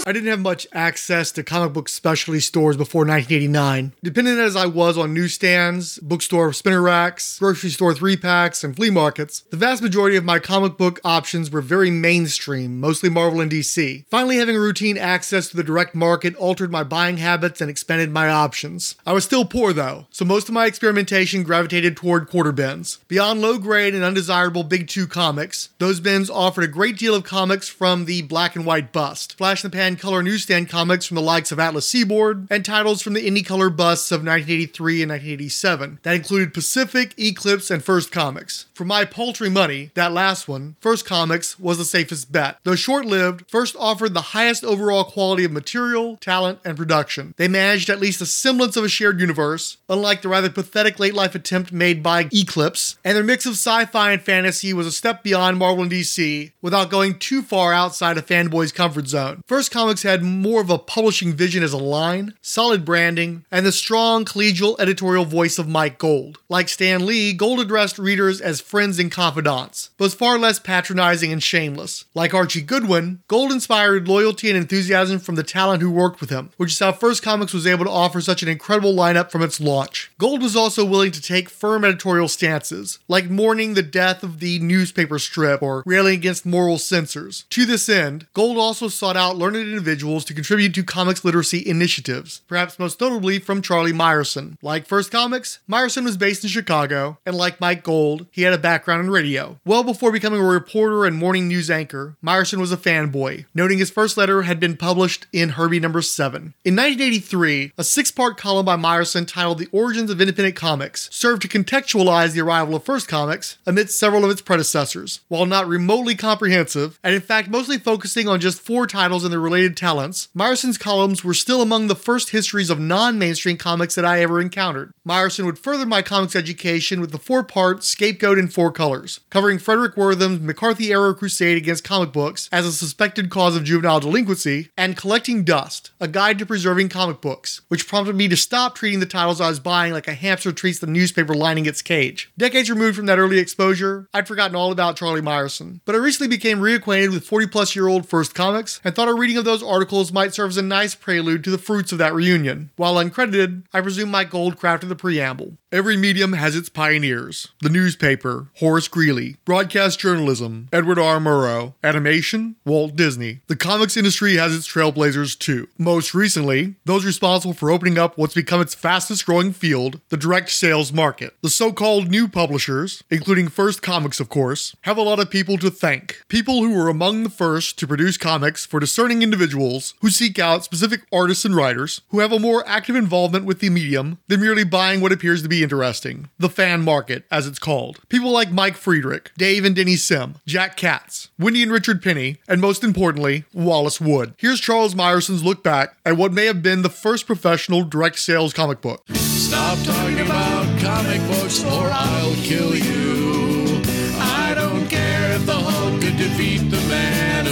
I didn't have much access to comic book specialty stores before 1989. Dependent as I was on newsstands, bookstore spinner racks, grocery store 3-packs, and flea markets, the vast majority of my comic book options were very mainstream, mostly Marvel and DC. Finally having routine access to the direct market altered my buying habits and expanded my options. I was still poor though, so most of my experimentation gravitated toward quarter bins. Beyond low-grade and undesirable Big Two comics, those bins offered a great deal of comics from the black and white bust, flash-in-the-pan color newsstand comics from the likes of Atlas Seaboard, and titles from the indie color busts of 1983 and 1987 that included Pacific, Eclipse, and First Comics. For my paltry money, that last one, First Comics, was the safest bet. Though short-lived, First offered the highest overall quality of material, talent, and production. They managed at least a semblance of a shared universe, unlike the rather pathetic late-life attempt made by Eclipse, and their mix of sci-fi and fantasy was a step beyond Marvel and DC, without going too far outside a fanboy's comfort zone. First Comics had more of a publishing vision as a line, solid branding, and the strong collegial editorial voice of Mike Gold. Like Stan Lee, Gold addressed readers as friends and confidants, but was far less patronizing and shameless. Like Archie Goodwin, Gold inspired loyalty and enthusiasm from the talent who worked with him, which is how First Comics was able to offer such an incredible lineup from its launch. Gold was also willing to take firm editorial stances, like mourning the death of the newspaper strip or railing against moral censors. To this end, Gold also sought out learned individuals to contribute to comics literacy initiatives, perhaps most notably from Charlie Meyerson. Like First Comics, Meyerson was based in Chicago, and like Mike Gold, he had a background in radio. Well before becoming a reporter and morning news anchor, Meyerson was a fanboy, noting his first letter had been published in Herbie number 7. In 1983, a 6-part column by Meyerson titled The Origins of Independent Comics served to contextualize the arrival of First Comics amidst several of its predecessors. While not remotely comprehensive, and in fact mostly focusing on just 4 titles and their related talents, Meyerson's columns were still among the first histories of non-mainstream comics that I ever encountered. Meyerson would further my comics education with the 4-part Scapegoat in 4 Colors, covering Frederick Wortham's McCarthy-era crusade against comic books as a suspected cause of juvenile delinquency, and Collecting Dust, a guide to preserving comic books, which prompted me to stop treating the titles I was buying like a hamster treats the newspaper lining its cage. Decades removed from that early exposure, I'd forgotten all about Charlie Meyerson, but I recently became reacquainted with 40-plus-year-old First Comics and thought a reading of those articles might serve as a nice prelude to the fruits of that reunion. While uncredited, I presume Mike Gold crafted the preamble. Every medium has its pioneers. The newspaper, Horace Greeley. Broadcast journalism, Edward R. Murrow. Animation, Walt Disney. The comics industry has its trailblazers too. Most recently, those responsible for opening up what's become its fastest growing field, the direct sales market. The so-called new publishers, including First Comics of course, have a lot of people to thank. People who were among the first to produce comics for discerning individuals who seek out specific artists and writers who have a more active involvement with the medium than merely buying what appears to be interesting. The fan market, as it's called. People like Mike Friedrich, Dave and Denny Sim, Jack Katz, Wendy and Richard Penny, and most importantly, Wallace Wood. Here's Charles Meyerson's look back at what may have been the first professional direct sales comic book. Stop talking about comic books or I'll kill you. I don't care if the Hulk could defeat the Man of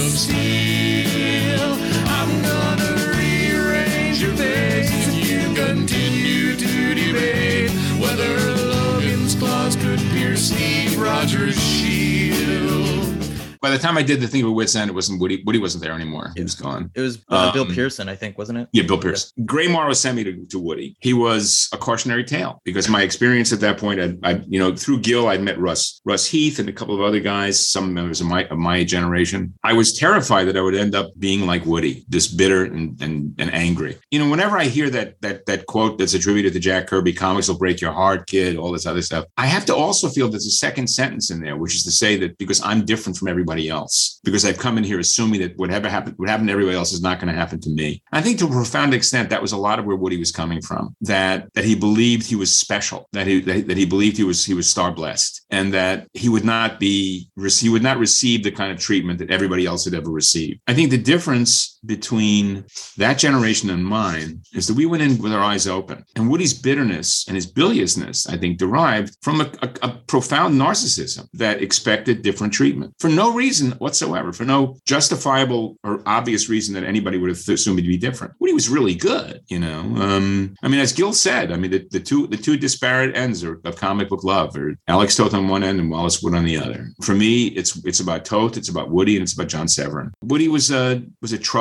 Steel. I'm gonna rearrange your face if you continue to debate whether Logan's claws could pierce Steve Rogers' shield. By the time I did the thing with Wit's End, it wasn't Woody. Woody wasn't there anymore. He was gone. It was Bill Pearson, I think, wasn't it? Yeah, Bill Pearson. Gray Morrow sent me to Woody. He was a cautionary tale because my experience at that point, I through Gil, I'd met Russ Heath and a couple of other guys, some members of my generation. I was terrified that I would end up being like Woody, this bitter and angry. Whenever I hear that quote that's attributed to Jack Kirby, "Comics will break your heart, kid," all this other stuff, I have to also feel there's a second sentence in there, which is to say that because I'm different from everybody else, because I've come in here assuming that whatever happened to everybody else is not going to happen to me. I think to a profound extent that was a lot of where Woody was coming from. That he believed he was special, that he believed he was star blessed, and that he would not receive the kind of treatment that everybody else had ever received. I think the difference between that generation and mine is that we went in with our eyes open, and Woody's bitterness and his biliousness, I think, derived from a profound narcissism that expected different treatment for no reason whatsoever, for no justifiable or obvious reason that anybody would have assumed to be different. Woody was really good, as Gil said, the two disparate ends of comic book love are Alex Toth on one end and Wallace Wood on the other. For me, it's about Toth, it's about Woody, and it's about John Severin. Woody was a troubled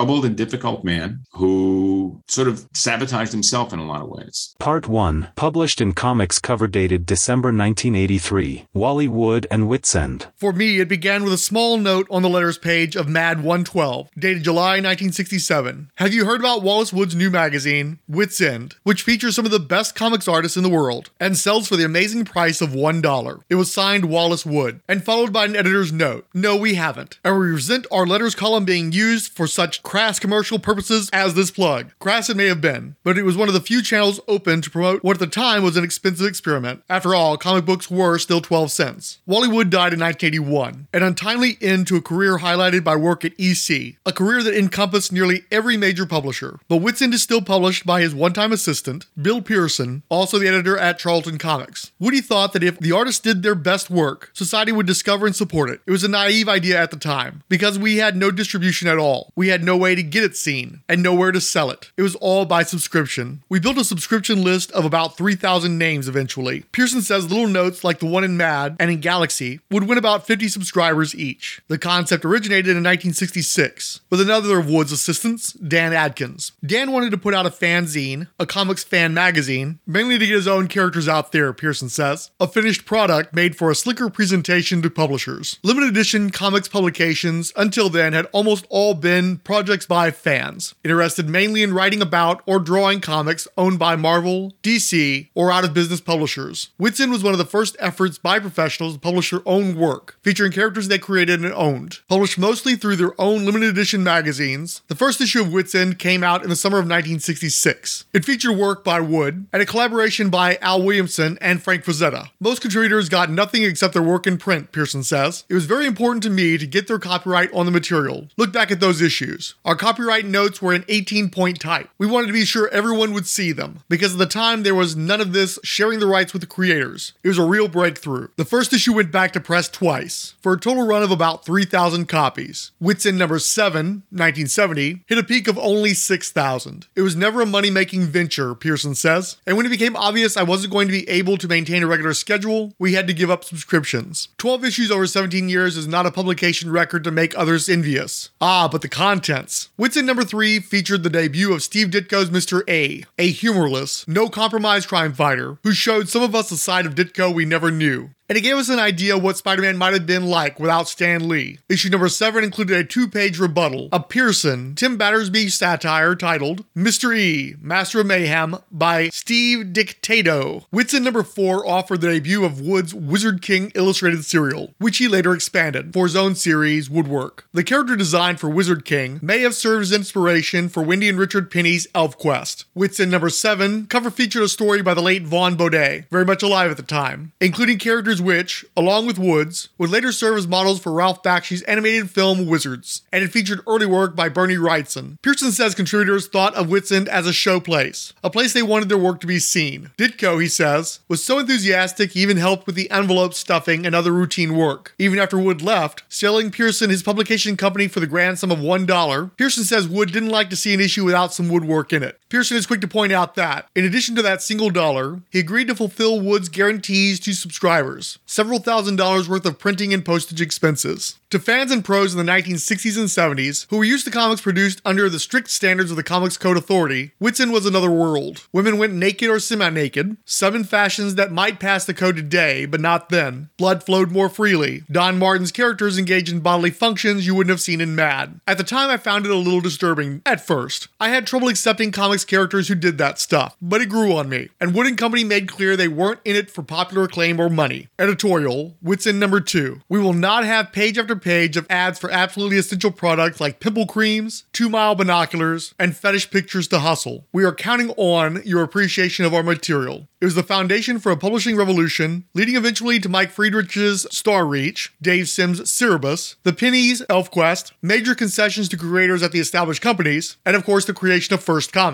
troubled and difficult man who sort of sabotaged himself in a lot of ways. Part 1, published in Comics cover dated December 1983, Wally Wood and Witsend. For me, it began with a small note on the letters page of Mad 112, dated July 1967. Have you heard about Wallace Wood's new magazine, Witsend, which features some of the best comics artists in the world and sells for the amazing price of $1? It was signed Wallace Wood and followed by an editor's note. No, we haven't. And we resent our letters column being used for such crass commercial purposes as this plug. Crass it may have been, but it was one of the few channels open to promote what at the time was an expensive experiment. After all, comic books were still 12 cents. Wally Wood died in 1981, an untimely end to a career highlighted by work at EC, a career that encompassed nearly every major publisher. But Witsend is still published by his one-time assistant, Bill Pearson, also the editor at Charlton Comics. Woody thought that if the artists did their best work, society would discover and support it. It was a naive idea at the time, because we had no distribution at all. We had no way to get it seen, and nowhere to sell it. It was all by subscription. We built a subscription list of about 3,000 names eventually. Pearson says little notes like the one in Mad and in Galaxy would win about 50 subscribers each. The concept originated in 1966 with another of Wood's assistants, Dan Adkins. Dan wanted to put out a fanzine, a comics fan magazine, mainly to get his own characters out there, Pearson says. A finished product made for a slicker presentation to publishers. Limited edition comics publications until then had almost all been projects by fans, interested mainly in writing about or drawing comics owned by Marvel, DC, or out-of-business publishers. Witsend was one of the first efforts by professionals to publish their own work, featuring characters they created and owned. Published mostly through their own limited edition magazines, the first issue of Witsend came out in the summer of 1966. It featured work by Wood and a collaboration by Al Williamson and Frank Frazetta. Most contributors got nothing except their work in print, Pearson says. It was very important to me to get their copyright on the material. Look back at those issues. Our copyright notes were in 18-point type. We wanted to be sure everyone would see them, because at the time there was none of this sharing the rights with the creators. It was a real breakthrough. The first issue went back to press twice, for a total run of about 3,000 copies. Witsend number 7, 1970, hit a peak of only 6,000. It was never a money-making venture, Pearson says, and when it became obvious I wasn't going to be able to maintain a regular schedule, we had to give up subscriptions. 12 issues over 17 years is not a publication record to make others envious. Ah, but the contents. Witsend number 3 featured the debut of Steve Ditko's Mr. A humorless, no-compromise crime fighter who showed some of us a side of Ditko we never knew. And it gave us an idea of what Spider-Man might have been like without Stan Lee. Issue number 7 included a 2-page rebuttal, a Pearson, Tim Battersby satire titled Mr. E, Master of Mayhem by Steve Dictato. Witsend number 4 offered the debut of Wood's Wizard King illustrated serial, which he later expanded for his own series, Woodwork. The character design for Wizard King may have served as inspiration for Wendy and Richard Penny's Elf Quest. Witsend number 7 cover featured a story by the late Vaughn Baudet, very much alive at the time, including characters which, along with Woods, would later serve as models for Ralph Bakshi's animated film Wizards, and it featured early work by Bernie Wrightson. Pearson says contributors thought of Witsend as a showplace, a place they wanted their work to be seen. Ditko, he says, was so enthusiastic he even helped with the envelope stuffing and other routine work. Even after Wood left, selling Pearson his publication company for the grand sum of $1, Pearson says Wood didn't like to see an issue without some woodwork in it. Pearson is quick to point out that, in addition to that single dollar, he agreed to fulfill Wood's guarantees to subscribers, several $1,000s worth of printing and postage expenses. To fans and pros in the 1960s and 70s, who were used to comics produced under the strict standards of the Comics Code Authority, Witsend was another world. Women went naked or semi-naked, some in fashions that might pass the code today, but not then. Blood flowed more freely. Don Martin's characters engaged in bodily functions you wouldn't have seen in Mad. At the time, I found it a little disturbing, at first. I had trouble accepting comics characters who did that stuff, but it grew on me, and Wood & Company made clear they weren't in it for popular acclaim or money. Editorial, Witsend number 2. We will not have page after page of ads for absolutely essential products like pimple creams, 2-mile binoculars, and fetish pictures to hustle. We are counting on your appreciation of our material. It was the foundation for a publishing revolution, leading eventually to Mike Friedrich's Star Reach, Dave Sims' Cerebus, the Penny's ElfQuest, major concessions to creators at the established companies, and of course the creation of First Comics.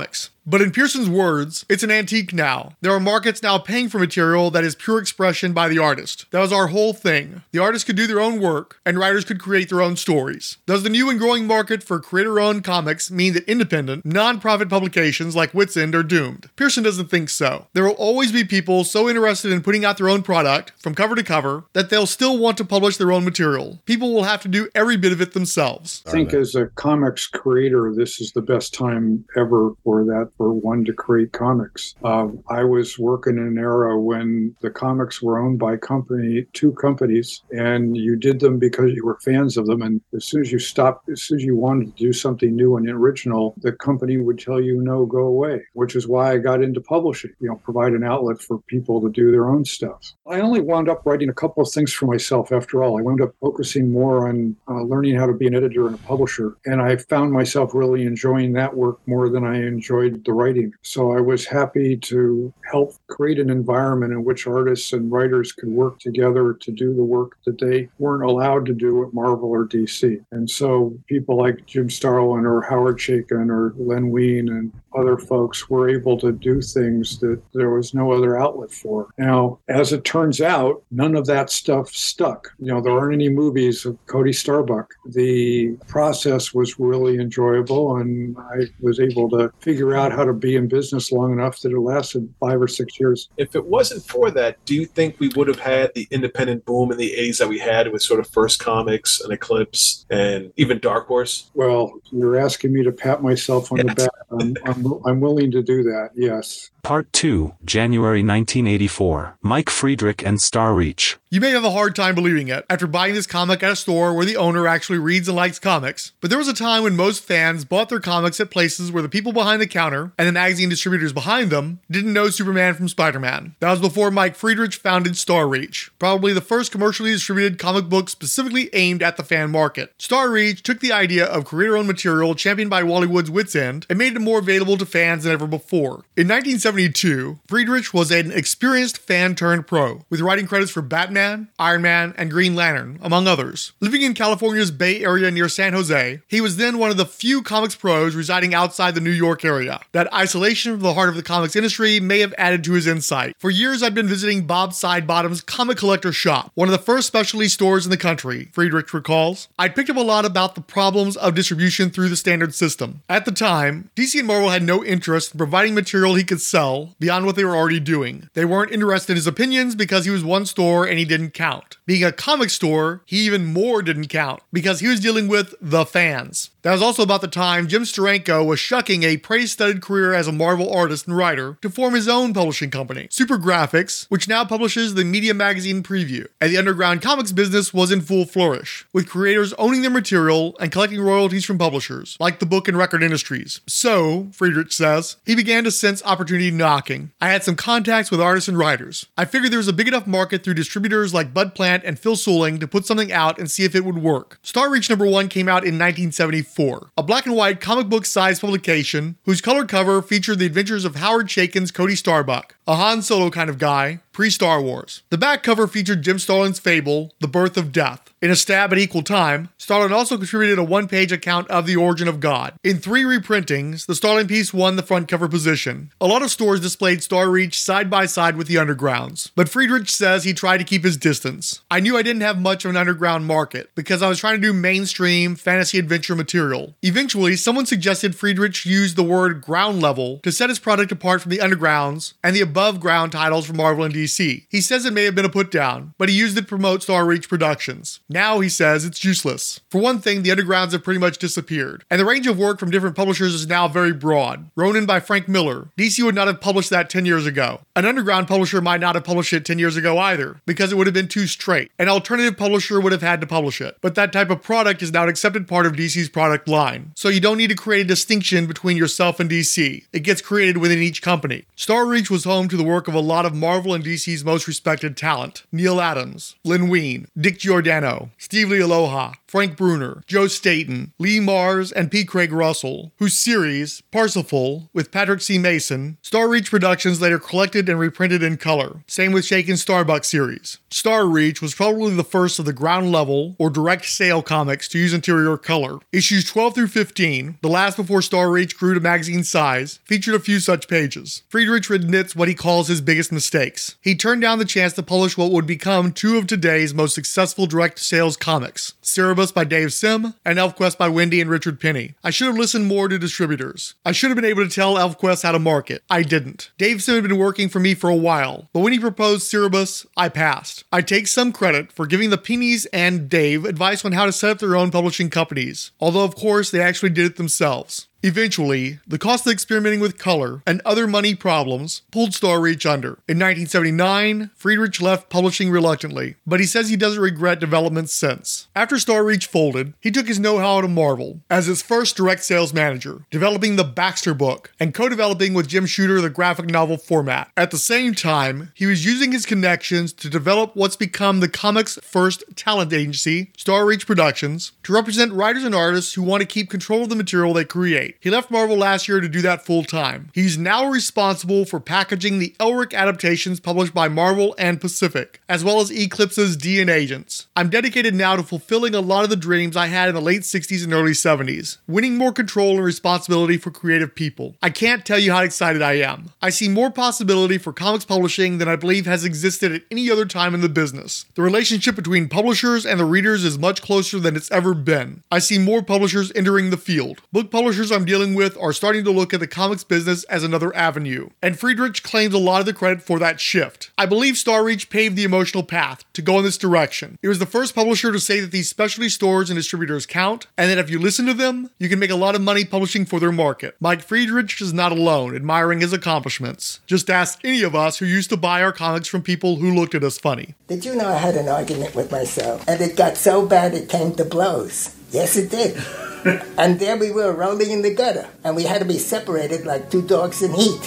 But in Pearson's words, it's an antique now. There are markets now paying for material that is pure expression by the artist. That was our whole thing. The artists could do their own work, and writers could create their own stories. Does the new and growing market for creator-owned comics mean that independent, non-profit publications like Wits End are doomed? Pearson doesn't think so. There will always be people so interested in putting out their own product, from cover to cover, that they'll still want to publish their own material. People will have to do every bit of it themselves. I think as a comics creator, this is the best time ever for one to create comics. I was working in an era when the comics were owned by two companies, and you did them because you were fans of them. And as soon as you wanted to do something new and original, the company would tell you, no, go away, which is why I got into publishing, provide an outlet for people to do their own stuff. I only wound up writing a couple of things for myself after all. I wound up focusing more on learning how to be an editor and a publisher. And I found myself really enjoying that work more than I enjoyed the writing. So I was happy to help create an environment in which artists and writers could work together to do the work that they weren't allowed to do at Marvel or DC. And so people like Jim Starlin or Howard Chaykin or Len Wein and other folks were able to do things that there was no other outlet for. Now, as it turns out, none of that stuff stuck. There aren't any movies of Cody Starbuck. The process was really enjoyable, and I was able to figure out how to be in business long enough that it lasted 5 or 6 years. If it wasn't for that, do you think we would have had the independent boom in the 80s that we had with sort of First Comics and Eclipse and even Dark Horse? Well, you're asking me to pat myself on the back. I'm willing to do that, yes. Part 2, January 1984. Mike Friedrich and Starreach. You may have a hard time believing it after buying this comic at a store where the owner actually reads and likes comics, but there was a time when most fans bought their comics at places where the people behind the counter and the magazine distributors behind them didn't know Superman from Spider-Man. That was before Mike Friedrich founded Starreach, probably the first commercially distributed comic book specifically aimed at the fan market. Starreach took the idea of creator-owned material championed by Wally Wood's Wits End and made it more available to fans than ever before. In 1972, Friedrich was an experienced fan-turned-pro, with writing credits for Batman, Iron Man, and Green Lantern, among others. Living in California's Bay Area near San Jose, he was then one of the few comics pros residing outside the New York area. That isolation from the heart of the comics industry may have added to his insight. For years, I'd been visiting Bob Sidebottom's Comic Collector Shop, one of the first specialty stores in the country, Friedrich recalls. I'd picked up a lot about the problems of distribution through the standard system. At the time, DC and Marvel had no interest in providing material he could sell beyond what they were already doing. They weren't interested in his opinions because he was one store and he didn't count. Being a comic store, he even more didn't count because he was dealing with the fans. That was also about the time Jim Steranko was shucking a praise-studded career as a Marvel artist and writer to form his own publishing company, Super Graphics, which now publishes the Media Magazine Preview. And the underground comics business was in full flourish, with creators owning their material and collecting royalties from publishers, like the book and record industries. So, Friedrich says, he began to sense opportunity knocking. I had some contacts with artists and writers. I figured there was a big enough market through distributors like Bud Plant and Phil Suling to put something out and see if it would work. Starreach #1 came out in 1974. A black and white comic book sized publication whose color cover featured the adventures of Howard Chaykin's Cody Starbuck, a Han Solo kind of guy, pre-Star Wars. The back cover featured Jim Starlin's fable, The Birth of Death. In a stab at equal time, Starlin also contributed a one-page account of the origin of God. In 3 reprintings, the Starlin piece won the front cover position. A lot of stores displayed Starreach side by side with the undergrounds, but Friedrich says he tried to keep his distance. I knew I didn't have much of an underground market because I was trying to do mainstream fantasy adventure material. Eventually, someone suggested Friedrich use the word ground level to set his product apart from the undergrounds and the above ground titles from Marvel and DC. He says it may have been a put down, but he used it to promote Starreach Productions. Now, he says, it's useless. For one thing, the undergrounds have pretty much disappeared, and the range of work from different publishers is now very broad. Ronin by Frank Miller. DC would not have published that 10 years ago. An underground publisher might not have published it 10 years ago either, because it would have been too straight. An alternative publisher would have had to publish it. But that type of product is now an accepted part of DC's product line, so you don't need to create a distinction between yourself and DC. It gets created within each company. Starreach was home to the work of a lot of Marvel and DC's most respected talent: Neil Adams, Len Wein, Dick Giordano, Steve Lealoha, Frank Bruner, Joe Staton, Lee Mars, and P. Craig Russell, whose series, Parsifal, with Patrick C. Mason, Star Reach Productions later collected and reprinted in color. Same with Shakin' Starbuck series. Star Reach was probably the first of the ground level or direct sale comics to use interior color. Issues 12 through 15, the last before Star Reach grew to magazine size, featured a few such pages. Friedrich admits what he calls his biggest mistakes. He turned down the chance to publish what would become two of today's most successful direct sales comics, Cerebus by Dave Sim and ElfQuest by Wendy and Richard Penny. I should have listened more to distributors. I should have been able to tell ElfQuest how to market. I didn't. Dave Sim had been working for me for a while, but when he proposed Cerebus, I passed. I take some credit for giving the Pennies and Dave advice on how to set up their own publishing companies, although of course they actually did it themselves. Eventually, the cost of experimenting with color and other money problems pulled Star Reach under. In 1979, Friedrich left publishing reluctantly, but he says he doesn't regret developments since. After Star Reach folded, he took his know-how to Marvel as his first direct sales manager, developing the Baxter book and co-developing with Jim Shooter the graphic novel format. At the same time, he was using his connections to develop what's become the comics' first talent agency, Star Reach Productions, to represent writers and artists who want to keep control of the material they create. He left Marvel last year to do that full time. He's now responsible for packaging the Elric adaptations published by Marvel and Pacific, as well as Eclipse's D and Agents. I'm dedicated now to fulfilling a lot of the dreams I had in the late 60s and early 70s, winning more control and responsibility for creative people. I can't tell you how excited I am. I see more possibility for comics publishing than I believe has existed at any other time in the business. The relationship between publishers and the readers is much closer than it's ever been. I see more publishers entering the field. Book publishers I'm dealing with are starting to look at the comics business as another avenue, and Friedrich claims a lot of the credit for that shift. I believe Star Reach paved the emotional path to go in this direction. It was the first publisher to say that these specialty stores and distributors count, and that if you listen to them, you can make a lot of money publishing for their market. Mike Friedrich is not alone admiring his accomplishments. Just ask any of us who used to buy our comics from people who looked at us funny. Did you know I had an argument with myself, and it got so bad it came to blows? Yes, it did. And there we were rolling in the gutter, and we had to be separated like two dogs in heat.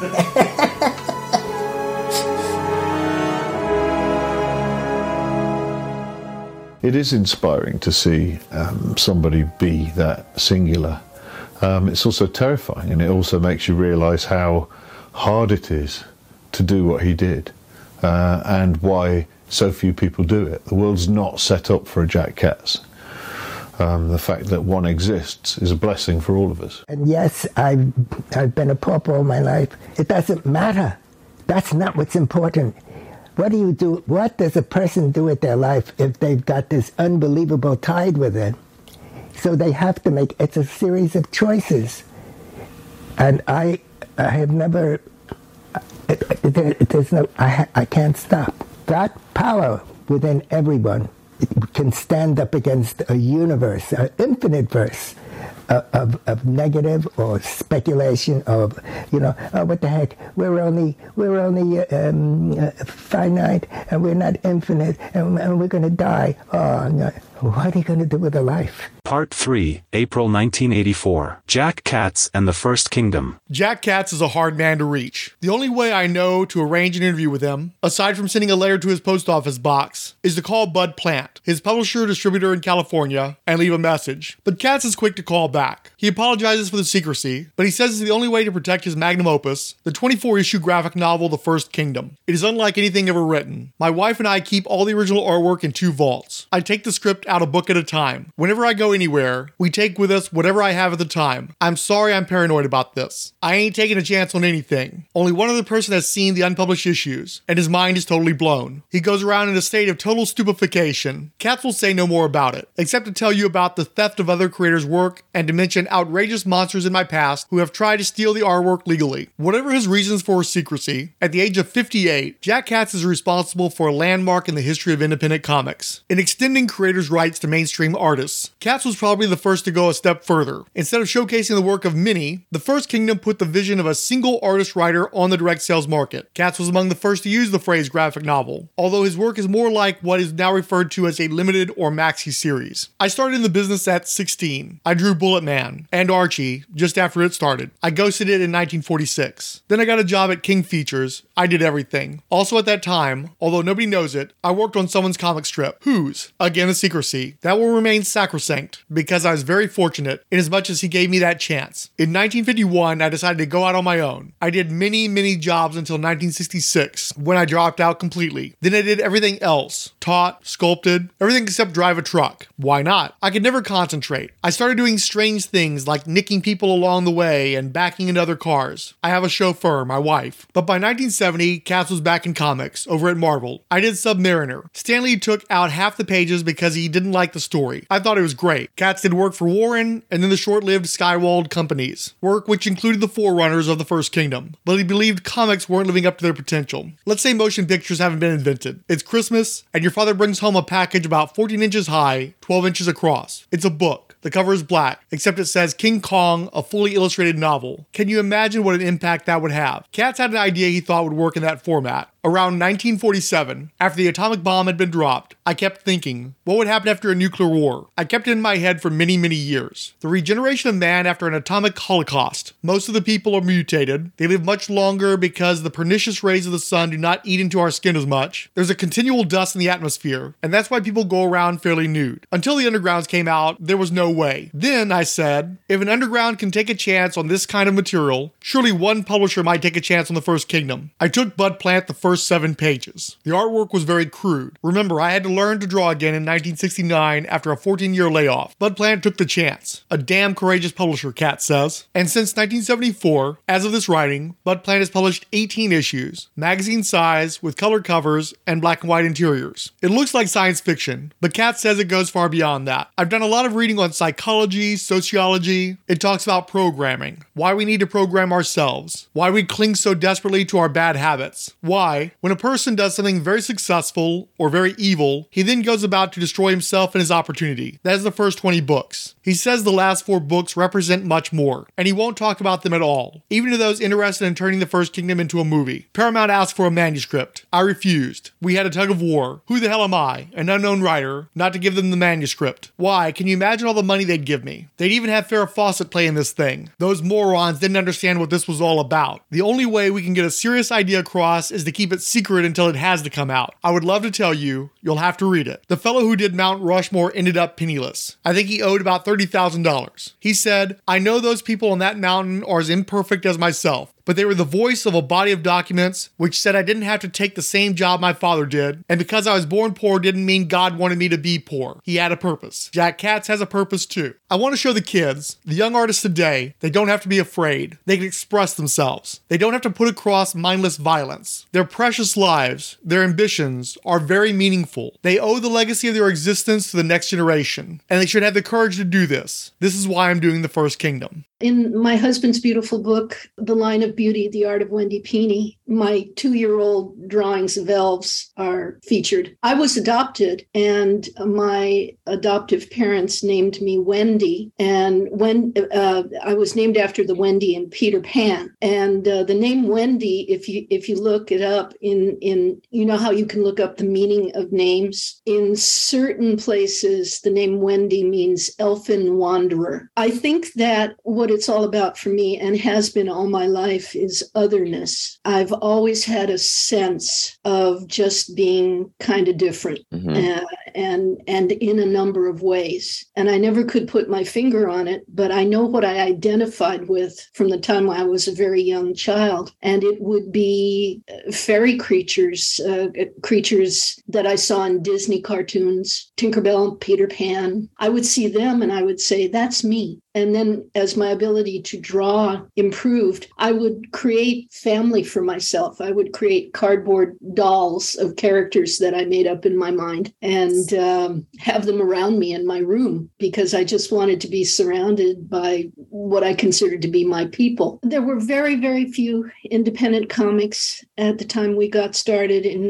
It is inspiring to see somebody be that singular. It's also terrifying, and it also makes you realise how hard it is to do what he did, and why so few people do it. The world's not set up for a Jack Katz. The fact that one exists is a blessing for all of us. And yes, I've been a pauper all my life. It doesn't matter. That's not what's important. What do you do? What does a person do with their life if they've got this unbelievable tide with it? So they have to make, it's a series of choices. And I have never, there's no, I can't stop. That power within everyone, it can stand up against a universe, an infinite verse of negative or speculation of, oh, what the heck, we're only finite and we're not infinite and we're going to die. Oh, no. What are you going to do with a life? Part 3, April 1984. Jack Katz and the First Kingdom. Jack Katz is a hard man to reach. The only way I know to arrange an interview with him, aside from sending a letter to his post office box, is to call Bud Plant, his publisher-distributor in California, and leave a message. But Katz is quick to call back. He apologizes for the secrecy, but he says it's the only way to protect his magnum opus, the 24-issue graphic novel The First Kingdom. It is unlike anything ever written. My wife and I keep all the original artwork in 2 vaults. I take the script out a book at a time. Whenever I go anywhere, we take with us whatever I have at the time. I'm sorry I'm paranoid about this. I ain't taking a chance on anything. Only one other person has seen the unpublished issues, and his mind is totally blown. He goes around in a state of total stupefaction. Katz will say no more about it, except to tell you about the theft of other creators' work and to mention outrageous monsters in my past who have tried to steal the artwork legally. Whatever his reasons for secrecy, at the age of 58, Jack Katz is responsible for a landmark in the history of independent comics. In extending creators' rights rights to mainstream artists. Katz was probably the first to go a step further. Instead of showcasing the work of many, the First Kingdom put the vision of a single artist-writer on the direct sales market. Katz was among the first to use the phrase graphic novel, although his work is more like what is now referred to as a limited or maxi series. I started in the business at 16. I drew Bullet Man and Archie just after it started. I ghosted it in 1946. Then I got a job at King Features. I did everything. Also at that time, although nobody knows it, I worked on someone's comic strip, Who's. Again, a secrecy. That will remain sacrosanct because I was very fortunate in as much as he gave me that chance. In 1951, I decided to go out on my own. I did many jobs until 1966 when I dropped out completely. Then I did everything else. Taught, sculpted, everything except drive a truck. Why not? I could never concentrate. I started doing strange things like nicking people along the way and backing into other cars. I have a chauffeur, my wife. But by 1970, Katz was back in comics, over at Marvel. I did Submariner. Stan Lee took out half the pages because he didn't like the story. I thought it was great. Katz did work for Warren and then the short-lived Skywald companies. Work which included the forerunners of the First Kingdom. But he believed comics weren't living up to their potential. Let's say motion pictures haven't been invented. It's Christmas, and your father brings home a package about 14 inches high, 12 inches across. It's a book. The cover is black, except it says King Kong, a fully illustrated novel. Can you imagine what an impact that would have? Katz had an idea he thought would work in that format. Around 1947, after the atomic bomb had been dropped, I kept thinking, what would happen after a nuclear war? I kept it in my head for many years. The regeneration of man after an atomic holocaust. Most of the people are mutated. They live much longer because the pernicious rays of the sun do not eat into our skin as much. There's a continual dust in the atmosphere, and that's why people go around fairly nude. Until the Undergrounds came out, there was no way. Then, I said, if an Underground can take a chance on this kind of material, surely one publisher might take a chance on the First Kingdom. I took Bud Plant the first 7 pages. The artwork was very crude. Remember, I had to learn to draw again in 1969 after a 14-year layoff. Bud Plant took the chance. A damn courageous publisher, Katz says. And since 1974, as of this writing, Bud Plant has published 18 issues, magazine size, with color covers and black and white interiors. It looks like science fiction, but Katz says it goes far beyond that. I've done a lot of reading on psychology, sociology. It talks about programming, why we need to program ourselves, why we cling so desperately to our bad habits, why, when a person does something very successful or very evil, he then goes about to destroy himself and his opportunity. That is the first 20 books. He says the last 4 books represent much more, and he won't talk about them at all, even to those interested in turning the First Kingdom into a movie. Paramount asked for a manuscript. I refused. We had a tug of war. Who the hell am I, an unknown writer, not to give them the manuscript? Why? Can you imagine all the money they'd give me? They'd even have Farrah Fawcett play in this thing. Those morons didn't understand what this was all about. The only way we can get a serious idea across is to keep it secret until it has to come out. I would love to tell you. You'll have to read it. The fellow who did Mount Rushmore ended up penniless. I think he owed about $30,000. He said, I know those people on that mountain are as imperfect as myself, but they were the voice of a body of documents which said I didn't have to take the same job my father did, and because I was born poor didn't mean God wanted me to be poor. He had a purpose. Jack Katz has a purpose too. I want to show the kids, the young artists today, they don't have to be afraid. They can express themselves. They don't have to put across mindless violence. Their precious lives, their ambitions, are very meaningful. They owe the legacy of their existence to the next generation, and they should have the courage to do this. This is why I'm doing the First Kingdom. In my husband's beautiful book, The Line of Beauty, The Art of Wendy Pini, my 2-year-old drawings of elves are featured. I was adopted, and my adoptive parents named me Wendy, and when I was named after the Wendy in Peter Pan. And the name Wendy, if you look it up in you know how you can look up the meaning of names? In certain places, the name Wendy means elfin wanderer. I think that what it's all about for me, and has been all my life, is otherness. I've always had a sense of just being kind of different, and in a number of ways. And I never could put my finger on it, but I know what I identified with from the time I was a very young child. And it would be fairy creatures, creatures that I saw in Disney cartoons, Tinkerbell, Peter Pan. I would see them and I would say, that's me. And then as my ability to draw improved, I would create family for myself. I would create cardboard dolls of characters that I made up in my mind and have them around me in my room because I just wanted to be surrounded by what I considered to be my people. There were very, very few independent comics at the time we got started in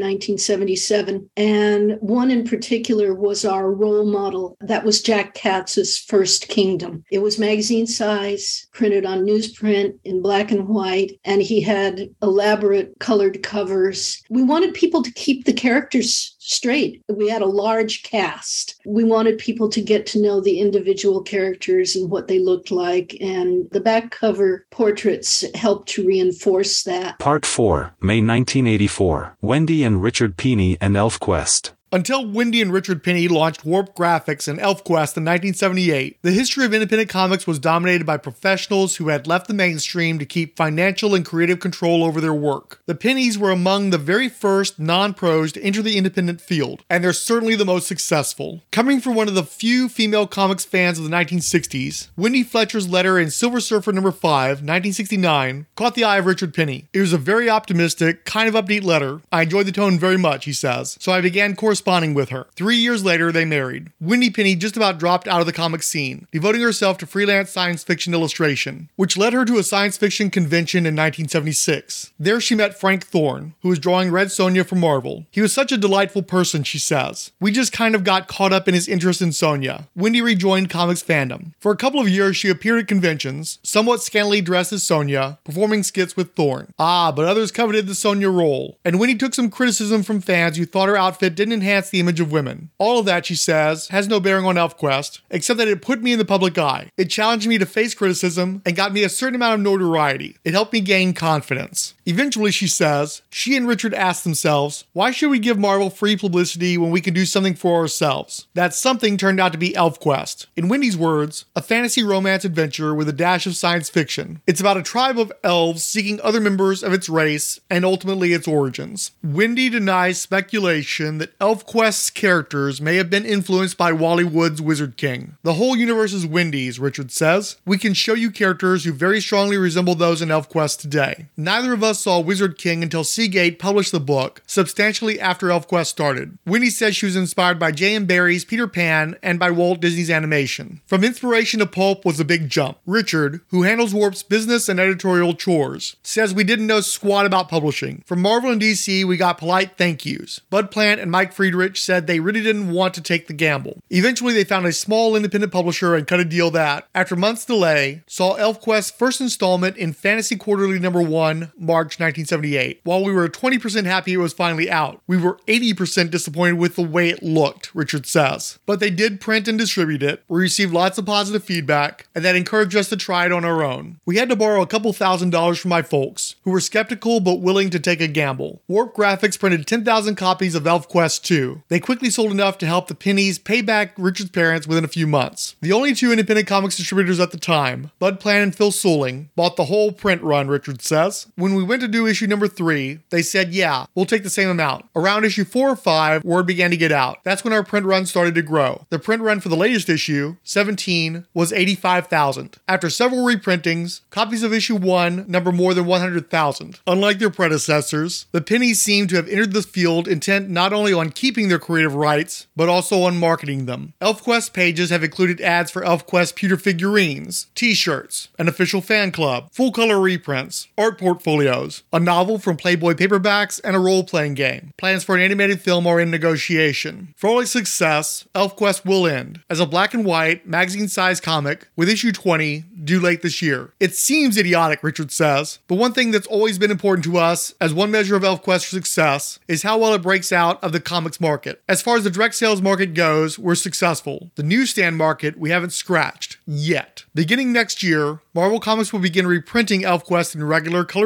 1977. And one in particular was our role model. That was Jack Katz's First Kingdom. It was magazine size, printed on newsprint in black and white, and he had elaborate colored covers. We wanted people to keep the characters straight. We had a large cast. We wanted people to get to know the individual characters and what they looked like, and the back cover portraits helped to reinforce that. Part 4, May 1984. Wendy and Richard Pini and ElfQuest. Until Wendy and Richard Pini launched Warp Graphics and ElfQuest in 1978, the history of independent comics was dominated by professionals who had left the mainstream to keep financial and creative control over their work. The Pinis were among the very first non-pros to enter the independent field, and they're certainly the most successful. Coming from one of the few female comics fans of the 1960s, Wendy Fletcher's letter in Silver Surfer number 5, 1969, caught the eye of Richard Pini. It was a very optimistic, kind of upbeat letter. I enjoyed the tone very much, he says, so I began corresponding with her. 3 years later, they married. Wendy Pini just about dropped out of the comic scene, devoting herself to freelance science fiction illustration, which led her to a science fiction convention in 1976. There she met Frank Thorne, who was drawing Red Sonja for Marvel. He was such a delightful person, she says. We just kind of got caught up in his interest in Sonja. Wendy rejoined comics fandom. For a couple of years, she appeared at conventions, somewhat scantily dressed as Sonja, performing skits with Thorne. But others coveted the Sonja role, and Wendy took some criticism from fans who thought her outfit didn't enhance the image of women. All of that, she says, has no bearing on ElfQuest, except that it put me in the public eye. It challenged me to face criticism and got me a certain amount of notoriety. It helped me gain confidence. Eventually, she says, she and Richard asked themselves, why should we give Marvel free publicity when we can do something for ourselves? That something turned out to be ElfQuest. In Wendy's words, a fantasy romance adventure with a dash of science fiction. It's about a tribe of elves seeking other members of its race and ultimately its origins. Wendy denies speculation that ElfQuest's characters may have been influenced by Wally Wood's Wizard King. The whole universe is Wendy's, Richard says. We can show you characters who very strongly resemble those in ElfQuest today. Neither of us saw Wizard King until Seagate published the book, substantially after ElfQuest started. Wendy says she was inspired by J.M. Barrie's Peter Pan and by Walt Disney's animation. From inspiration to pulp was a big jump. Richard, who handles Warp's business and editorial chores, says we didn't know squat about publishing. From Marvel and DC, we got polite thank yous. Bud Plant and Mike Friedrich said they really didn't want to take the gamble. Eventually, they found a small independent publisher and cut a deal that, after months' delay, saw ElfQuest's first installment in Fantasy Quarterly number 1, March 1978. While we were 20% happy it was finally out, we were 80% disappointed with the way it looked, Richard says. But they did print and distribute it. We received lots of positive feedback, and that encouraged us to try it on our own. We had to borrow a couple $1,000s from my folks, who were skeptical but willing to take a gamble. Warp Graphics printed 10,000 copies of ElfQuest 2. They quickly sold enough to help the Pinis pay back Richard's parents within a few months. The only two independent comics distributors at the time, Bud Plant and Phil Souling, bought the whole print run, Richard says. When we went to do issue number 3, they said, yeah, we'll take the same amount. Around issue 4 or 5, word began to get out. That's when our print run started to grow. The print run for the latest issue, 17, was 85,000. After several reprintings, copies of issue 1 number more than 100,000. Unlike their predecessors, the Pinis seem to have entered this field intent not only on keeping their creative rights, but also on marketing them. ElfQuest pages have included ads for ElfQuest pewter figurines, t-shirts, an official fan club, full-color reprints, art portfolios, a novel from Playboy paperbacks, and a role-playing game. Plans for an animated film are in negotiation. For all its success, ElfQuest will end as a black and white, magazine-sized comic with issue 20 due late this year. It seems idiotic, Richard says, but one thing that's always been important to us as one measure of ElfQuest's success is how well it breaks out of the comics market. As far as the direct sales market goes, we're successful. The newsstand market we haven't scratched yet. Beginning next year, Marvel Comics will begin reprinting ElfQuest in regular color format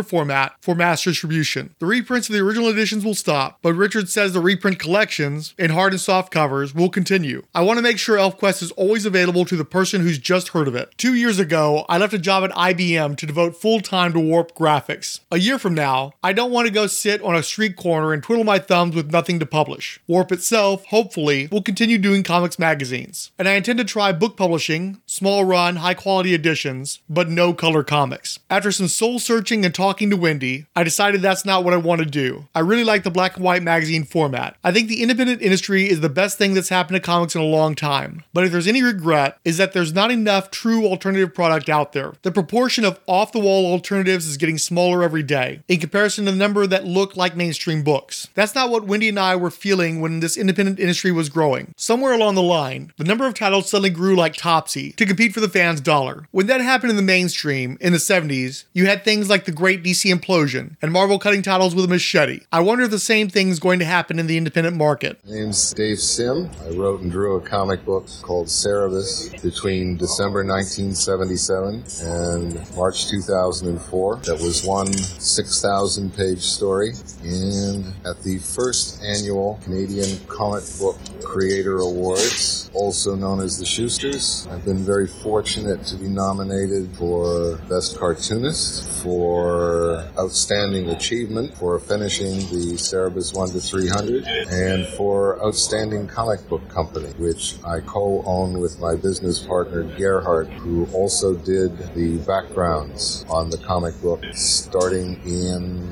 format for mass distribution. The reprints of the original editions will stop, but Richard says the reprint collections, in hard and soft covers, will continue. I want to make sure ElfQuest is always available to the person who's just heard of it. 2 years ago, I left a job at IBM to devote full time to Warp Graphics. A year from now, I don't want to go sit on a street corner and twiddle my thumbs with nothing to publish. Warp itself, hopefully, will continue doing comics magazines. And I intend to try book publishing, small run, high quality editions, but no color comics. After some soul searching and talking to Wendy, I decided that's not what I want to do. I really like the black and white magazine format. I think the independent industry is the best thing that's happened to comics in a long time. But if there's any regret, is that there's not enough true alternative product out there. The proportion of off-the-wall alternatives is getting smaller every day, in comparison to the number that look like mainstream books. That's not what Wendy and I were feeling when this independent industry was growing. Somewhere along the line, the number of titles suddenly grew like Topsy to compete for the fans' dollar. When that happened in the mainstream, in the 70s, you had things like the Great DC Implosion, and Marvel cutting titles with a machete. I wonder if the same thing is going to happen in the independent market. My name's Dave Sim. I wrote and drew a comic book called Cerebus between December 1977 and March 2004. That was one 6,000-page story. And at the first annual Canadian Comic Book Creator Awards, also known as the Schusters, I've been very fortunate to be nominated for Best Cartoonist, for Outstanding Achievement, for finishing the Cerebus 1 to 300, and for Outstanding Comic Book Company, which I co-own with my business partner Gerhard, who also did the backgrounds on the comic book starting in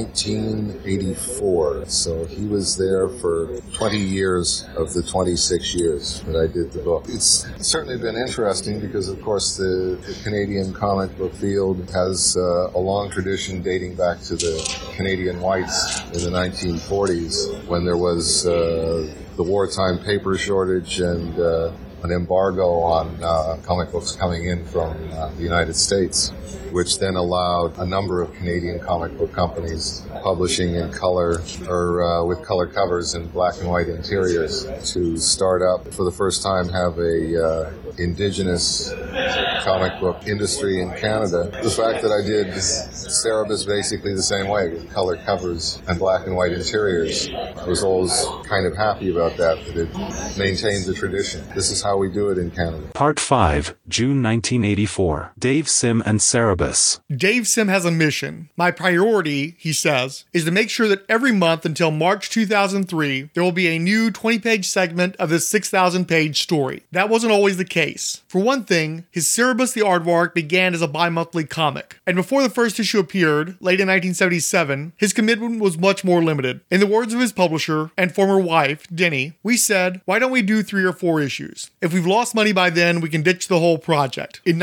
1984. So he was there for 20 years of the 26 years that I did the book. It's certainly been interesting because, of course, the Canadian comic book field has a long tradition dating back to the Canadian Whites in the 1940s when there was the wartime paper shortage and an embargo on comic books coming in from the United States, which then allowed a number of Canadian comic book companies publishing in color or with color covers and black and white interiors to start up for the first time have a indigenous comic book industry in Canada. The fact that I did Cerebus basically the same way with color covers and black and white interiors, I was always kind of happy about that it maintained the tradition. This is how we do it in Canada. Part 5, June 1984. Dave Sim and Cerebus. Dave Sim has a mission. My priority, he says, is to make sure that every month until March 2003, there will be a new 20-page segment of this 6,000-page story. That wasn't always the case. For one thing, his Cerebus the Aardvark began as a bi-monthly comic, and before the first issue appeared, late in 1977, his commitment was much more limited. In the words of his publisher and former wife, Denny, we said, why don't we do 3 or 4 issues? If we've lost money by then, we can ditch the whole project. In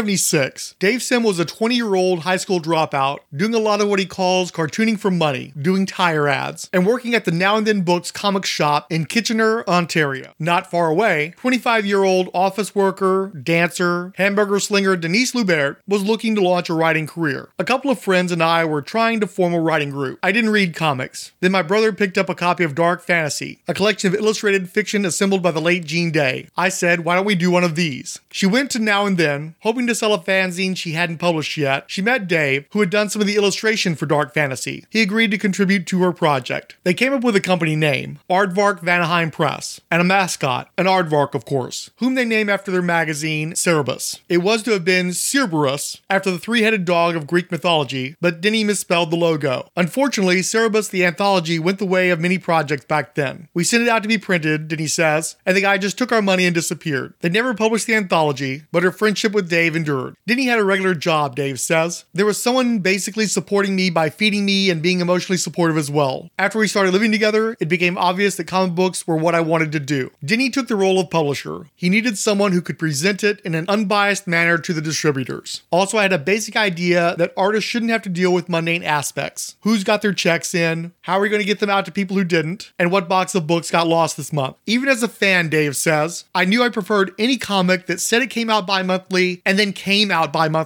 1976, Dave Sim was a 20-year-old high school dropout, doing a lot of what he calls cartooning for money, doing tire ads, and working at the Now and Then Books comic shop in Kitchener, Ontario. Not far away, 25-year-old office worker, dancer, hamburger slinger Denise Lubert was looking to launch a writing career. A couple of friends and I were trying to form a writing group. I didn't read comics. Then my brother picked up a copy of Dark Fantasy, a collection of illustrated fiction assembled by the late Gene Day. I said, why don't we do one of these? She went to Now and Then, hoping to sell a fanzine she hadn't published yet. She met Dave, who had done some of the illustration for Dark Fantasy. He agreed to contribute to her project. They came up with a company name, Aardvark Vanaheim Press, and a mascot, an aardvark of course, whom they named after their magazine, Cerebus. It was to have been Cerberus, after the 3-headed dog of Greek mythology, but Denny misspelled the logo. Unfortunately, Cerebus the anthology went the way of many projects back then. We sent it out to be printed, Denny says, and the guy just took our money and disappeared. They never published the anthology, but her friendship with Dave endured. Denny had a regular job, Dave says. There was someone basically supporting me by feeding me and being emotionally supportive as well. After we started living together, it became obvious that comic books were what I wanted to do. Denny took the role of publisher. He needed someone who could present it in an unbiased manner to the distributors. Also, I had a basic idea that artists shouldn't have to deal with mundane aspects. Who's got their checks in? How are we going to get them out to people who didn't? And what box of books got lost this month? Even as a fan, Dave says, I knew I preferred any comic that said it came out bi-monthly and then came out bi-monthly.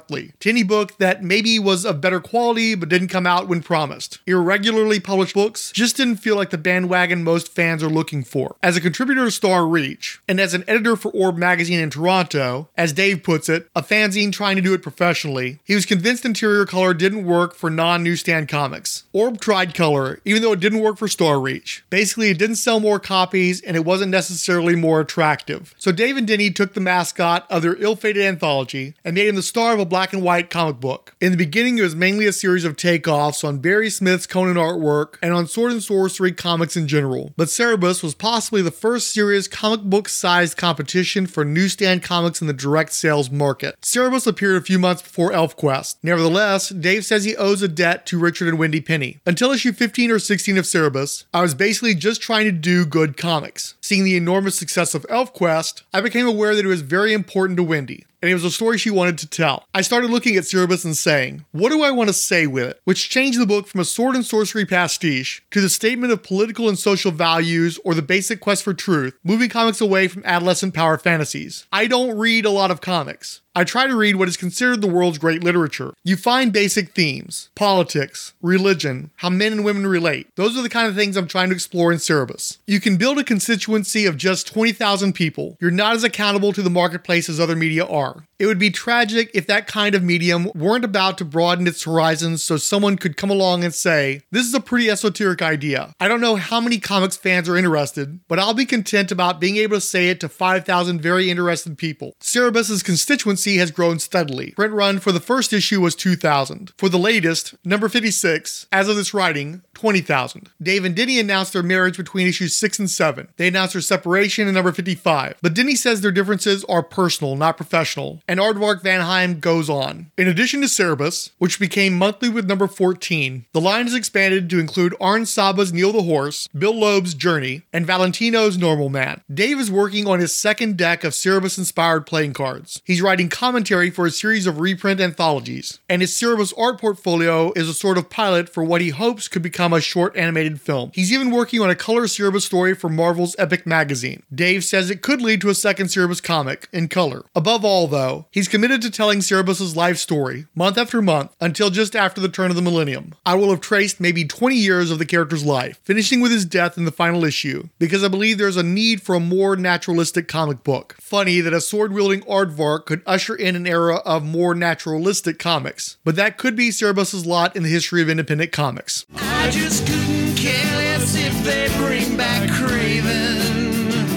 to any book that maybe was of better quality but didn't come out when promised. Irregularly published books just didn't feel like the bandwagon most fans are looking for. As a contributor to Star Reach, and as an editor for Orb magazine in Toronto, as Dave puts it, a fanzine trying to do it professionally, he was convinced interior color didn't work for non-newsstand comics. Orb tried color, even though it didn't work for Star Reach. Basically, it didn't sell more copies, and it wasn't necessarily more attractive. So Dave and Denny took the mascot of their ill-fated anthology and made him the star of a black and white comic book. In the beginning, it was mainly a series of takeoffs on Barry Smith's Conan artwork and on Sword and Sorcery comics in general. But Cerebus was possibly the first serious comic book-sized competition for newsstand comics in the direct sales market. Cerebus appeared a few months before ElfQuest. Nevertheless, Dave says he owes a debt to Richard and Wendy Penny. Until issue 15 or 16 of Cerebus, I was basically just trying to do good comics. Seeing the enormous success of ElfQuest, I became aware that it was very important to Wendy, and it was a story she wanted to tell. I started looking at Cerebus and saying, what do I want to say with it? Which changed the book from a sword and sorcery pastiche to the statement of political and social values or the basic quest for truth, moving comics away from adolescent power fantasies. I don't read a lot of comics. I try to read what is considered the world's great literature. You find basic themes, politics, religion, how men and women relate. Those are the kind of things I'm trying to explore in Cerebus. You can build a constituency of just 20,000 people. You're not as accountable to the marketplace as other media are. It would be tragic if that kind of medium weren't about to broaden its horizons so someone could come along and say, this is a pretty esoteric idea. I don't know how many comics fans are interested, but I'll be content about being able to say it to 5,000 very interested people. Cerebus's constituency has grown steadily. Print run for the first issue was 2,000. For the latest, number 56, as of this writing, 20,000. Dave and Denny announced their marriage between issues 6 and 7. They announced their separation in number 55. But Denny says their differences are personal, not professional. And Aardvark Van Heim goes on. In addition to Cerebus, which became monthly with number 14, the line is expanded to include Arn Saba's Neil the Horse, Bill Loeb's Journey, and Valentino's Normal Man. Dave is working on his second deck of Cerebus-inspired playing cards. He's writing commentary for a series of reprint anthologies, and his Cerebus art portfolio is a sort of pilot for what he hopes could become a short animated film. He's even working on a color Cerebus story for Marvel's Epic magazine. Dave says it could lead to a second Cerebus comic in color. Above all, though, he's committed to telling Cerebus's life story, month after month, until just after the turn of the millennium. I will have traced maybe 20 years of the character's life, finishing with his death in the final issue, because I believe there's a need for a more naturalistic comic book. Funny that a sword-wielding aardvark could usher in an era of more naturalistic comics, but that could be Cerebus's lot in the history of independent comics. I just couldn't care less if they bring back Kraven,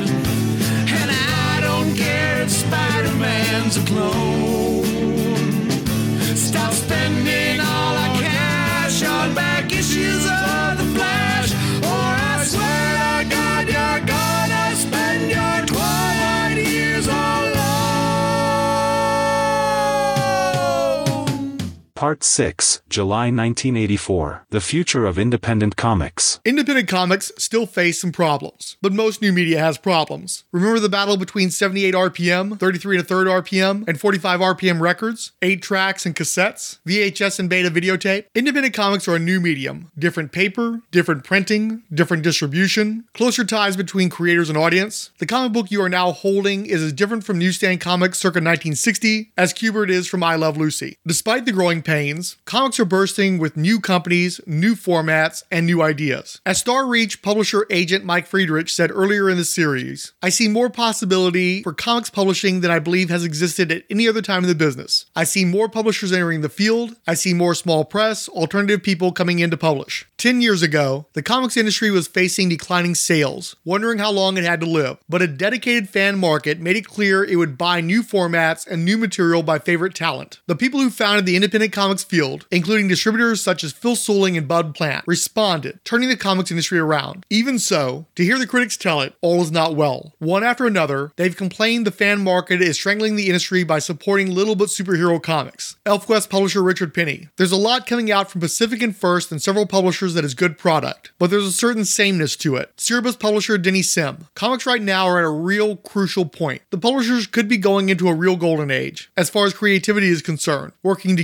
and I don't care if Spider-Man's a clone. Stop spending all our cash on back issues of The Flash, or I swear to God you're gonna spend your twilight years all alone. Part 6, July 1984. The Future of Independent Comics. Independent comics still face some problems, but most new media has problems. Remember the battle between 78 RPM, 33 1/3 RPM, and 45 RPM records, 8 tracks and cassettes, VHS and beta videotape? Independent comics are a new medium. Different paper, different printing, different distribution, closer ties between creators and audience. The comic book you are now holding is as different from newsstand comics circa 1960 as Kubert is from I Love Lucy. Despite the growing pains, comics are bursting with new companies, new formats, and new ideas. As Star Reach publisher agent Mike Friedrich said earlier in the series, I see more possibility for comics publishing than I believe has existed at any other time in the business. I see more publishers entering the field. I see more small press, alternative people coming in to publish. 10 years ago, the comics industry was facing declining sales, wondering how long it had to live, but a dedicated fan market made it clear it would buy new formats and new material by favorite talent. The people who founded the independent comics field, including distributors such as Phil Souling and Bud Plant, responded, turning the comics industry around. Even so, to hear the critics tell it, all is not well. One after another, they've complained the fan market is strangling the industry by supporting little but superhero comics. ElfQuest publisher Richard Penny. There's a lot coming out from Pacific and First and several publishers that is good product, but there's a certain sameness to it. Cerebus publisher Denny Sim. Comics right now are at a real crucial point. The publishers could be going into a real golden age, as far as creativity is concerned, working together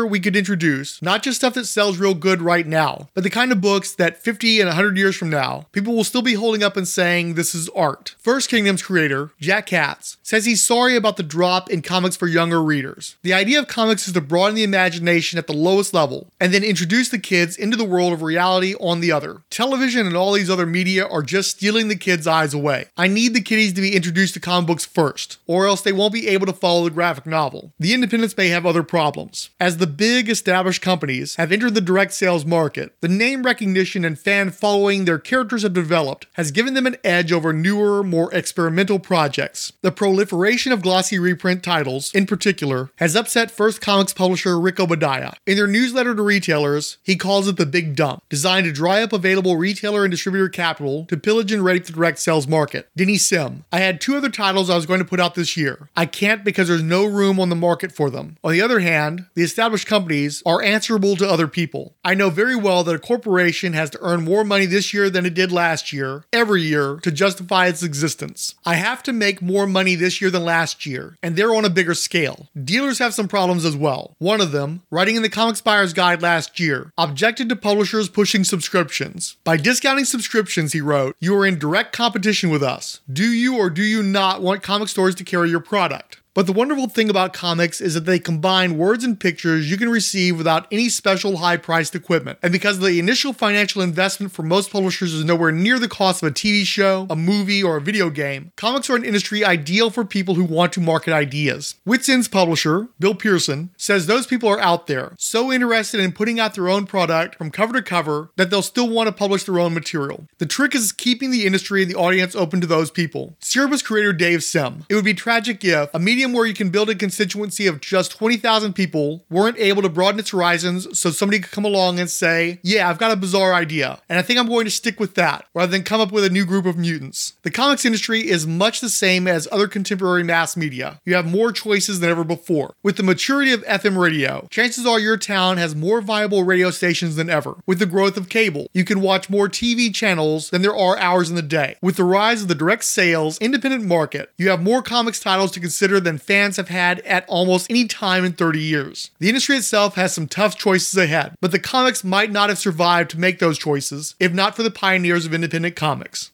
we could introduce, not just stuff that sells real good right now, but the kind of books that 50 and 100 years from now, people will still be holding up and saying this is art. First Kingdom's creator, Jack Katz, says he's sorry about the drop in comics for younger readers. The idea of comics is to broaden the imagination at the lowest level, and then introduce the kids into the world of reality on the other. Television and all these other media are just stealing the kids' eyes away. I need the kiddies to be introduced to comic books first, or else they won't be able to follow the graphic novel. The independents may have other problems. As the big established companies have entered the direct sales market, the name recognition and fan following their characters have developed has given them an edge over newer, more experimental projects. The proliferation of glossy reprint titles, in particular, has upset First Comics publisher Rick Obadiah. In their newsletter to retailers, he calls it the Big Dump, designed to dry up available retailer and distributor capital to pillage and rape the direct sales market. Denny Sim: I had 2 other titles I was going to put out this year. I can't because there's no room on the market for them. On the other hand, the established companies are answerable to other people. I know very well that a corporation has to earn more money this year than it did last year, every year, to justify its existence. I have to make more money this year than last year, and they're on a bigger scale. Dealers have some problems as well. One of them, writing in the Comics Buyer's Guide last year, objected to publishers pushing subscriptions. By discounting subscriptions, he wrote, you are in direct competition with us. Do you or do you not want comic stores to carry your product? But the wonderful thing about comics is that they combine words and pictures you can receive without any special high-priced equipment. And because the initial financial investment for most publishers is nowhere near the cost of a TV show, a movie, or a video game, comics are an industry ideal for people who want to market ideas. Wits End's publisher, Bill Pearson, says those people are out there, so interested in putting out their own product from cover to cover that they'll still want to publish their own material. The trick is keeping the industry and the audience open to those people. Cerebus creator Dave Sim: it would be tragic if a medium where you can build a constituency of just 20,000 people weren't able to broaden its horizons so somebody could come along and say, yeah, I've got a bizarre idea, and I think I'm going to stick with that, rather than come up with a new group of mutants. The comics industry is much the same as other contemporary mass media. You have more choices than ever before. With the maturity of FM radio, chances are your town has more viable radio stations than ever. With the growth of cable, you can watch more TV channels than there are hours in the day. With the rise of the direct sales, independent market, you have more comics titles to consider than fans have had at almost any time in 30 years. The industry itself has some tough choices ahead, but the comics might not have survived to make those choices if not for the pioneers of independent comics.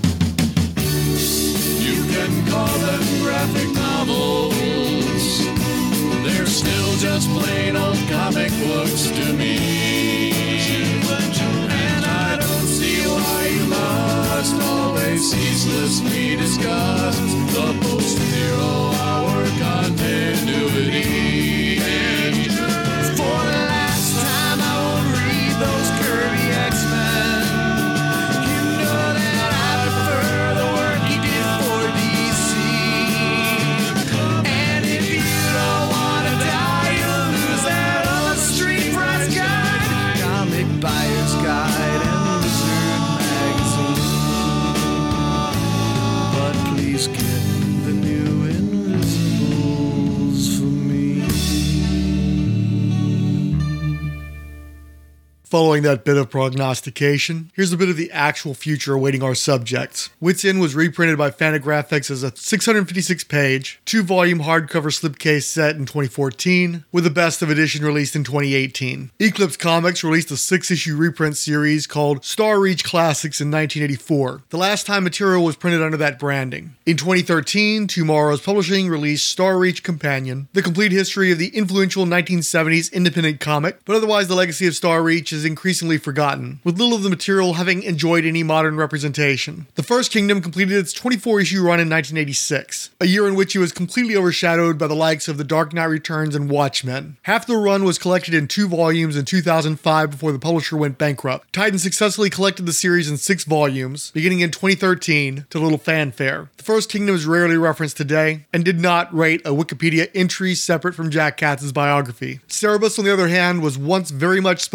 You can call them graphic novels. They're still just plain old comic books to me. And I don't see why you must always ceaselessly discuss the post-zero-hour continuity. And for the last time, I won't read those Kirby X-Men. You know that I prefer the work he did for DC. And if you don't want to die, you'll lose that old Street Price Guide, Comic Buyer's Guide, and Wizard Magazine. But please get the new Invisibles for me. Following that bit of prognostication, here's a bit of the actual future awaiting our subjects. Wits End was reprinted by Fantagraphics as a 656-page, 2-volume hardcover slipcase set in 2014, with a best of edition released in 2018. Eclipse Comics released a 6-issue reprint series called Star Reach Classics in 1984, the last time material was printed under that branding. In 2013, Tomorrow's Publishing released Star Reach Companion, the complete history of the influential 1970s independent comic, but otherwise the legacy of Star Reach is increasingly forgotten, with little of the material having enjoyed any modern representation. The First Kingdom completed its 24-issue run in 1986, a year in which it was completely overshadowed by the likes of The Dark Knight Returns and Watchmen. Half the run was collected in 2 volumes in 2005 before the publisher went bankrupt. Titan successfully collected the series in 6 volumes, beginning in 2013 to little fanfare. The First Kingdom is rarely referenced today, and did not rate a Wikipedia entry separate from Jack Katz's biography. Cerebus, on the other hand, was once very much spoken of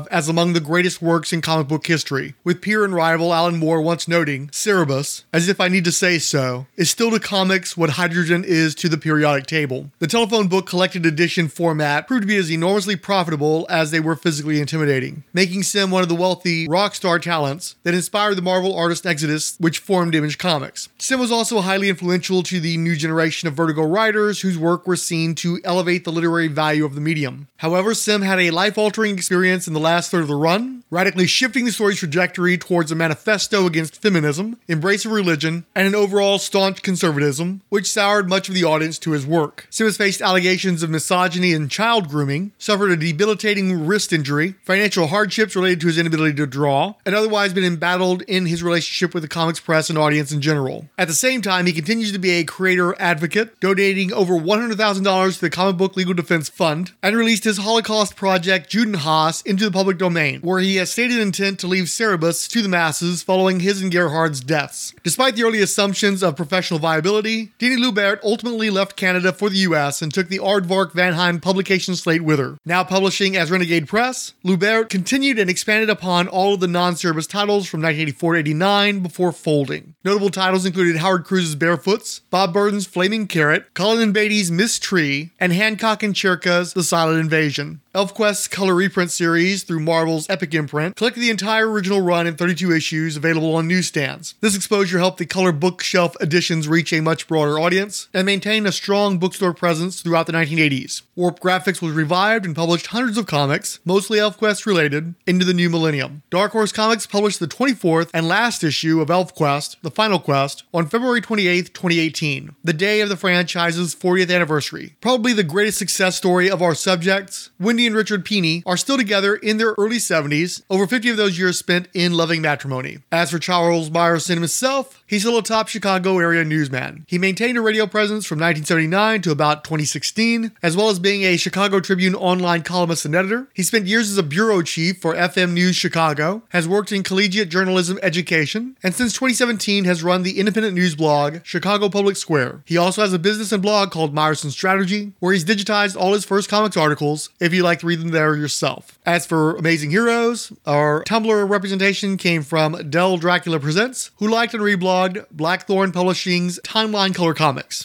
as among the greatest works in comic book history, with peer and rival Alan Moore once noting, Cerebus, as if I need to say so, is still to comics what hydrogen is to the periodic table. The telephone book collected edition format proved to be as enormously profitable as they were physically intimidating, making Sim one of the wealthy rock star talents that inspired the Marvel artist exodus which formed Image Comics. Sim was also highly influential to the new generation of Vertigo writers whose work were seen to elevate the literary value of the medium. However, Sim had a life-altering experience in the last third of the run, radically shifting the story's trajectory towards a manifesto against feminism, embrace of religion, and an overall staunch conservatism, which soured much of the audience to his work. Sim has faced allegations of misogyny and child grooming, suffered a debilitating wrist injury, financial hardships related to his inability to draw, and otherwise been embattled in his relationship with the comics press and audience in general. At the same time, he continues to be a creator advocate, donating over $100,000 to the Comic Book Legal Defense Fund, and released his Holocaust project Judenhass into the public domain, where he has stated intent to leave Cerebus to the masses following his and Gerhard's deaths. Despite the early assumptions of professional viability, Dini Lubert ultimately left Canada for the US and took the Aardvark Vanheim publication slate with her. Now publishing as Renegade Press, Lubert continued and expanded upon all of the non-Cerebus titles from 1984 to 89 before folding. Notable titles included Howard Cruz's Barefoots, Bob Burton's Flaming Carrot, Colin and Beatty's Miss Tree, and Hancock and Cherka's The Silent Invasion. ElfQuest's color reprint series through Marvel's Epic imprint collected the entire original run in 32 issues available on newsstands. This exposure helped the color bookshelf editions reach a much broader audience and maintain a strong bookstore presence throughout the 1980s. Warp Graphics was revived and published hundreds of comics, mostly ElfQuest related, into the new millennium. Dark Horse Comics published the 24th and last issue of ElfQuest, The Final Quest, on February 28, 2018, the day of the franchise's 40th anniversary. Probably the greatest success story of our subjects, Wendy and Richard Pini are still together in their early 70s, over 50 of those years spent in loving matrimony. As for Charles Myerson himself, he's still a top Chicago area newsman. He maintained a radio presence from 1979 to about 2016, as well as being a Chicago Tribune online columnist and editor. He spent years as a bureau chief for FM News Chicago, has worked in collegiate journalism education, and since 2017 has run the independent news blog Chicago Public Square. He also has a business and blog called Myerson Strategy, where he's digitized all his first comics articles if you like to read them there yourself. As for Amazing Heroes, our Tumblr representation came from Del Dracula Presents, who liked and reblogged Blackthorn Publishing's Timeline Color Comics.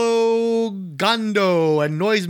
Pablo Gondo and Noise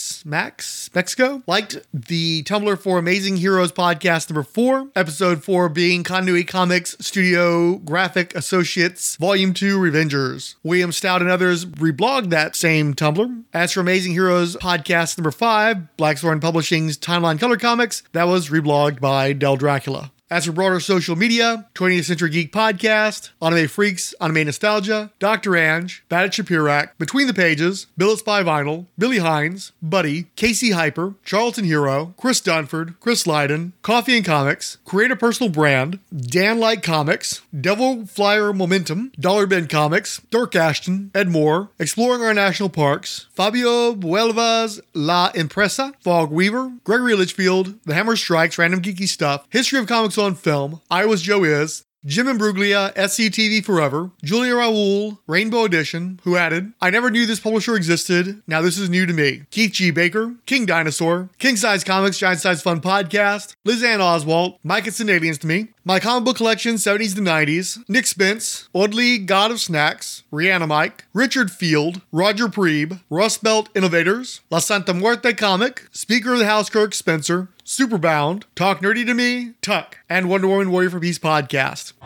Mexico liked the Tumblr for Amazing Heroes podcast number 4, episode 4 being Continuity Comics Studio Graphic Associates Volume 2 Revengers. William Stout and others reblogged that same Tumblr. As for Amazing Heroes podcast number 5, Blackthorn Publishing's Timeline Color Comics, that was reblogged by Del Dracula. As for broader social media, 20th Century Geek Podcast, Anime Freaks, Anime Nostalgia, Dr. Ange, Bad Shapirak, Between the Pages, Billet Spy Vinyl, Billy Hines, Buddy, Casey Hyper, Charlton Hero, Chris Dunford, Chris Lydon, Coffee and Comics, Create a Personal Brand, Dan Like Comics, Devil Flyer Momentum, Dollar Bin Comics, Dirk Ashton, Ed Moore, Exploring Our National Parks, Fabio Buelva's La Impresa, Fog Weaver, Gregory Litchfield, The Hammer Strikes, Random Geeky Stuff, History of Comics on Film, I Was Joe Is, Jim Imbruglia, SCTV Forever, Julia Raoul, Rainbow Edition, who added, I never knew this publisher existed, now this is new to me. Keith G. Baker, King Dinosaur, King Size Comics, Giant Size Fun Podcast, Liz Ann Oswalt, Mike It's and Aliens to Me, My Comic Book Collection 70s to 90s, Nick Spence, Audley God of Snacks, Rihanna Mike, Richard Field, Roger Preeb, Rust Belt Innovators, La Santa Muerte Comic, Speaker of the House Kirk Spencer, Superbound, Talk Nerdy to Me, Tuck, and Wonder Woman Warrior for Peace podcast.